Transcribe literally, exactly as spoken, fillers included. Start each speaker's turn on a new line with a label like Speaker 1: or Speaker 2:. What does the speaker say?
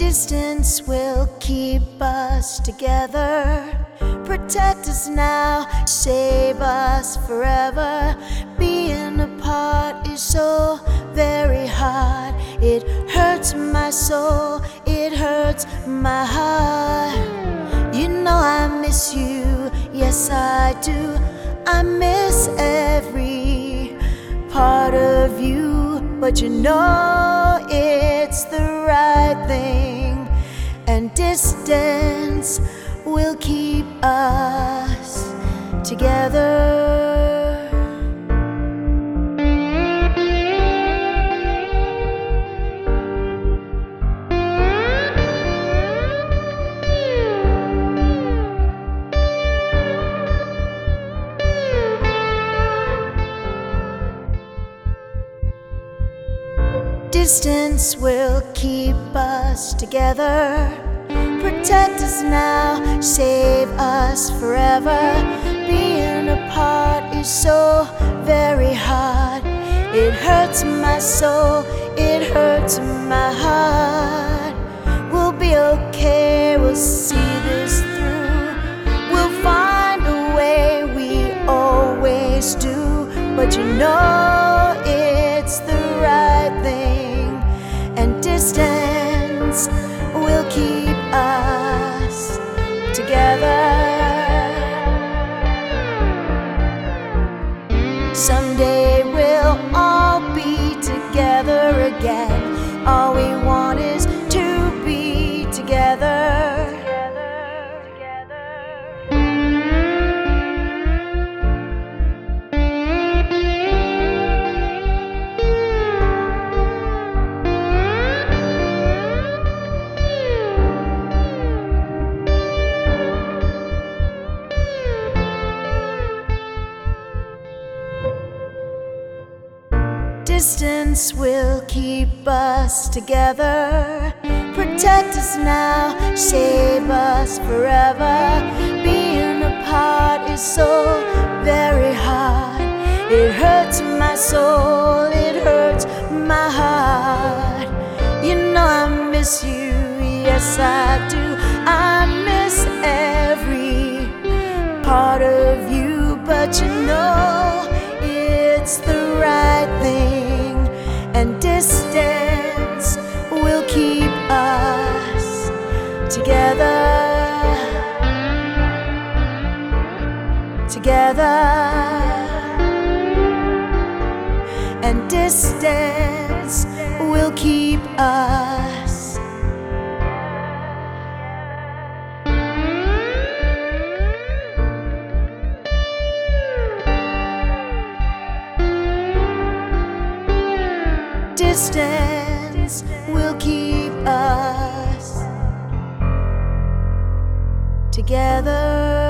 Speaker 1: Distance will keep us together. Protect us now, save us forever. Being apart is so very hard. It hurts my soul, it hurts my heart. You know I miss you, yes I do. I miss every part of you, but you know it's the right thing, and distance will keep us together. Distance will keep us together. Protect us now, save us forever. Being apart is so very hard. It hurts my soul, it hurts my heart. We'll be okay, we'll see this through. We'll find a way, we always do. But you know it's the right thing, and distance will keep us together. Someday we'll all be together again. All we want is to be together. Distance will keep us together. Protect us now, save us forever. Being apart is so very hard. It hurts my soul, it hurts my heart. You know I miss you, yes I do. I miss every part of you, but you know it's the right thing, and distance will keep us together. Together. And distance will keep us. Distance will keep us together.